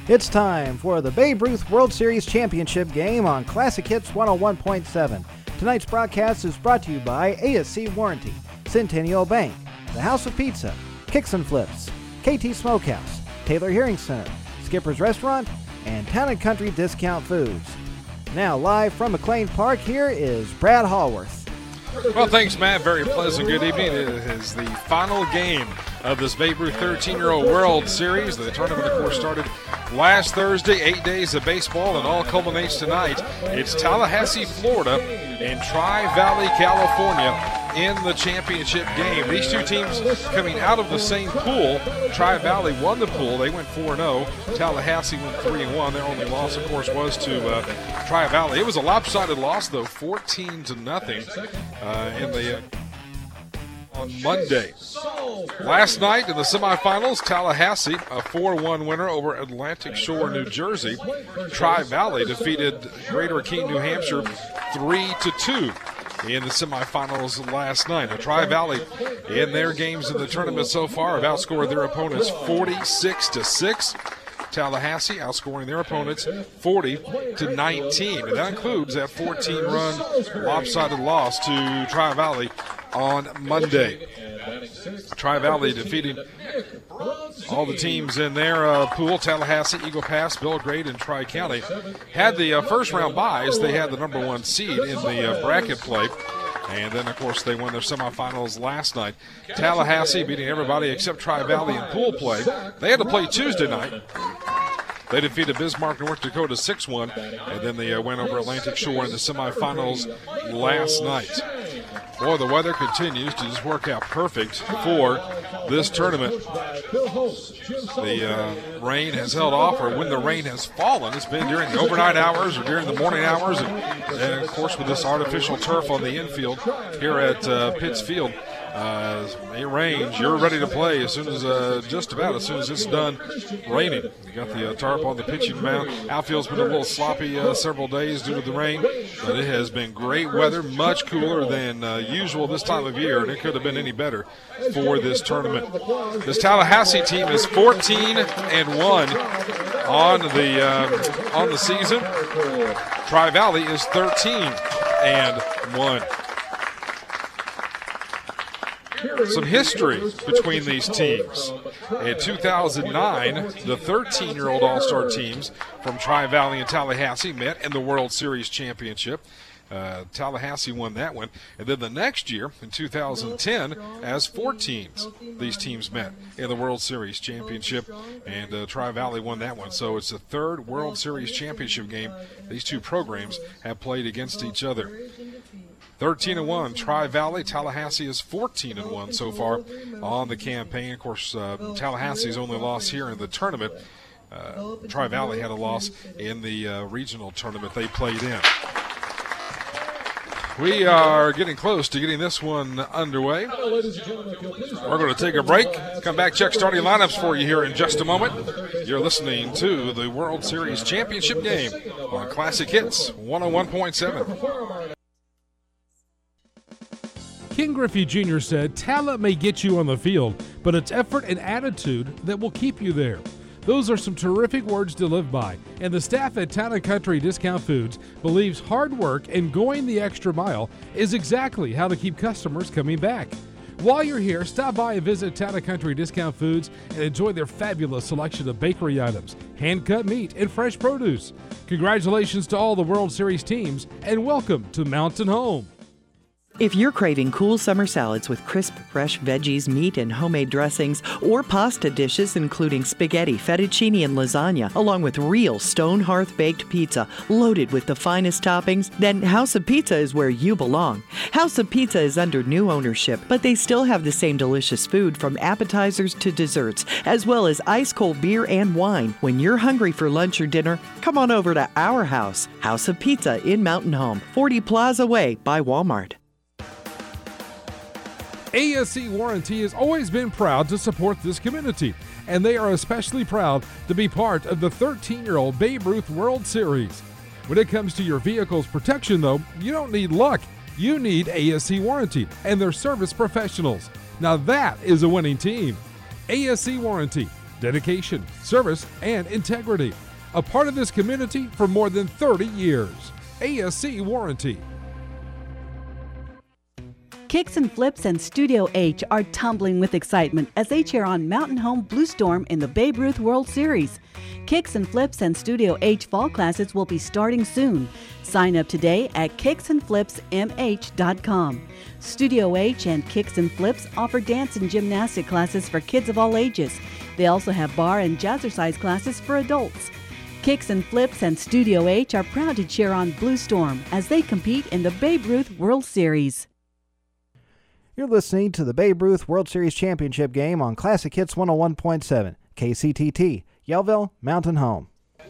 It's time for the Babe Ruth World Series Championship game on Classic Hits 101.7. Tonight's broadcast is brought to you by ASC Warranty, Centennial Bank, The House of Pizza, Kicks and Flips, KT Smokehouse, Taylor Hearing Center, Skipper's Restaurant, and Town & Country Discount Foods. Now live from McLean Park, here is Brad Hallworth. Well, thanks, Matt. Very pleasant good evening. It is the final game of this Babe Ruth 13-year-old World Series. The tournament, of course, started last Thursday, 8 days of baseball, and all culminates tonight. It's Tallahassee, Florida, and Tri-Valley, California in the championship game. These two teams coming out of the same pool. Tri-Valley won the pool. They went 4-0. Tallahassee went 3-1. Their only loss, of course, was to Tri-Valley. It was a lopsided loss, though, 14-0 on Monday. Last night in the semifinals, Tallahassee, a 4-1 winner over Atlantic Shore, New Jersey. Tri-Valley defeated Greater Keene, New Hampshire 3-2 in the semifinals last night. Now, Tri-Valley, in their games in the tournament so far, have outscored their opponents 46-6. Tallahassee outscoring their opponents 40-19. And that includes that 14-run lopsided loss to Tri-Valley on Monday. Tri-Valley defeating all the teams in their pool. Tallahassee, Eagle Pass, Belgrade, and Tri-County had the first-round byes. They had the number one seed in the bracket play. And then, of course, they won their semifinals last night. Tallahassee beating everybody except Tri-Valley in pool play. They had to play Tuesday night. They defeated Bismarck, North Dakota 6-1, and then they went over Atlantic Shore in the semifinals last night. Boy, the weather continues to just work out perfect for this tournament. The rain has held off, or when the rain has fallen, it's been during the overnight hours or during the morning hours, and of course with this artificial turf on the infield here at Pitts Field. It rains. You're ready to play as soon as just about as soon as it's done raining. You got the tarp on the pitching mound. Outfield's been a little sloppy several days due to the rain, but it has been great weather, much cooler than usual this time of year, and it could have been any better for this tournament. This Tallahassee team is 14-1 on the season. Tri-Valley is 13-1. Some history between these teams. In 2009, the 13-year-old All-Star teams from Tri-Valley and Tallahassee met in the World Series Championship. Tallahassee won that one. And then the next year, in 2010, as 4 teams, these teams met in the World Series Championship, and Tri-Valley won that one. So it's the third World Series Championship game these two programs have played against each other. 13-1, Tri-Valley. Tallahassee is 14-1 so far on the campaign. Of course, Tallahassee's only loss here in the tournament. Tri-Valley had a loss in the regional tournament they played in. We are getting close to getting this one underway. We're going to take a break. Come back, check starting lineups for you here in just a moment. You're listening to the World Series Championship game on Classic Hits 101.7. Ken Griffey Jr. said, talent may get you on the field, but it's effort and attitude that will keep you there. Those are some terrific words to live by, and the staff at Town & Country Discount Foods believes hard work and going the extra mile is exactly how to keep customers coming back. While you're here, stop by and visit Town & Country Discount Foods and enjoy their fabulous selection of bakery items, hand-cut meat, and fresh produce. Congratulations to all the World Series teams, and welcome to Mountain Home. If you're craving cool summer salads with crisp, fresh veggies, meat, and homemade dressings, or pasta dishes including spaghetti, fettuccine, and lasagna, along with real stone hearth-baked pizza loaded with the finest toppings, then House of Pizza is where you belong. House of Pizza is under new ownership, but they still have the same delicious food from appetizers to desserts, as well as ice-cold beer and wine. When you're hungry for lunch or dinner, come on over to our house, House of Pizza in Mountain Home, 40 Plaza Way by Walmart. ASC Warranty has always been proud to support this community, and they are especially proud to be part of the 13-year-old Babe Ruth World Series. When it comes to your vehicle's protection, though, you don't need luck. You need ASC Warranty and their service professionals. Now that is a winning team. ASC Warranty, dedication, service, and integrity. A part of this community for more than 30 years. ASC Warranty. Kicks and Flips and Studio H are tumbling with excitement as they cheer on Mountain Home Blue Storm in the Babe Ruth World Series. Kicks and Flips and Studio H fall classes will be starting soon. Sign up today at kicksandflipsmh.com. Studio H and Kicks and Flips offer dance and gymnastic classes for kids of all ages. They also have bar and jazzercise classes for adults. Kicks and Flips and Studio H are proud to cheer on Blue Storm as they compete in the Babe Ruth World Series. You're listening to the Babe Ruth World Series Championship game on Classic Hits 101.7, KCTT, Yellville, Mountain Home.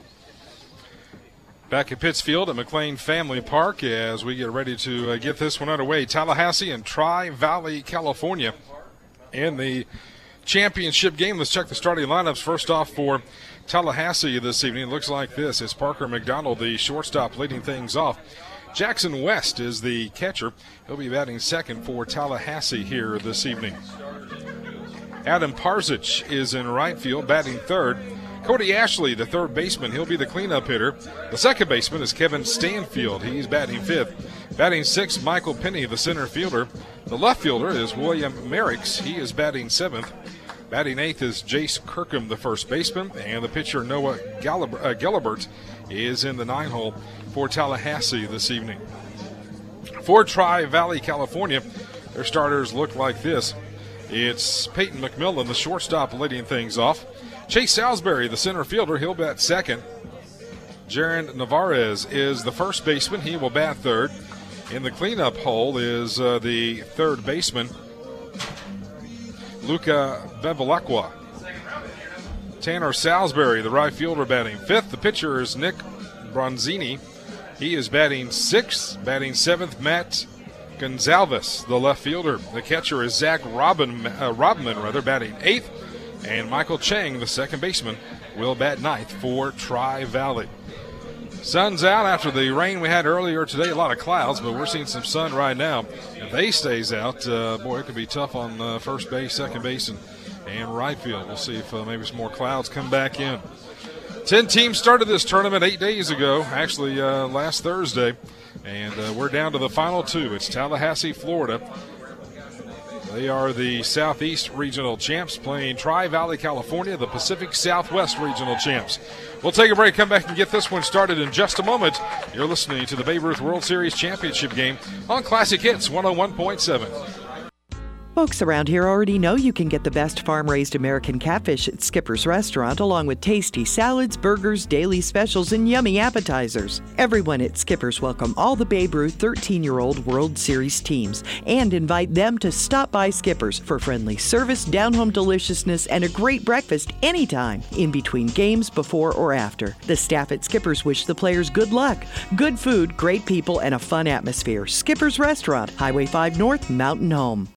Back at Pittsfield at McLean Family Park as we get ready to get this one underway. Tallahassee and Tri-Valley, California in the championship game. Let's check the starting lineups. First off for Tallahassee this evening, it looks like this. It's Parker McDonald, the shortstop, leading things off. Jackson West is the catcher. He'll be batting second for Tallahassee here this evening. Adam Parzich is in right field, batting third. Cody Ashley, the third baseman, he'll be the cleanup hitter. The second baseman is Kevin Stanfield. He's batting fifth. Batting sixth, Michael Penny, the center fielder. The left fielder is William Merricks. He is batting seventh. Batting eighth is Jace Kirkham, the first baseman. And the pitcher, Noah Gelibert, is in the nine hole for Tallahassee this evening. For Tri-Valley, California, their starters look like this. It's Peyton McMillan, the shortstop, leading things off. Chase Salisbury, the center fielder, he'll bat second. Jaron Navarez is the first baseman. He will bat third. In the cleanup hole is the third baseman, Luca Bevilacqua. Tanner Salisbury, the right fielder, batting fifth. The pitcher is Nick Bronzini. He is batting sixth. Batting seventh, Matt Gonzalez, the left fielder. The catcher is Zach Robman, batting eighth. And Michael Chang, the second baseman, will bat ninth for Tri-Valley. Sun's out after the rain we had earlier today. A lot of clouds, but we're seeing some sun right now. If they stays out, boy, it could be tough on first base, second base, and right field. We'll see if maybe some more clouds come back in. 10 teams started this tournament 8 days ago, actually last Thursday, and we're down to the final two. It's Tallahassee, Florida. They are the Southeast Regional Champs playing Tri-Valley, California, the Pacific Southwest Regional Champs. We'll take a break, come back and get this one started in just a moment. You're listening to the Babe Ruth World Series Championship game on Classic Hits 101.7. Folks around here already know you can get the best farm-raised American catfish at Skipper's Restaurant, along with tasty salads, burgers, daily specials, and yummy appetizers. Everyone at Skipper's welcome all the Babe Ruth 13-year-old World Series teams and invite them to stop by Skipper's for friendly service, down-home deliciousness, and a great breakfast anytime, in between games, before or after. The staff at Skipper's wish the players good luck, good food, great people, and a fun atmosphere. Skipper's Restaurant, Highway 5 North, Mountain Home.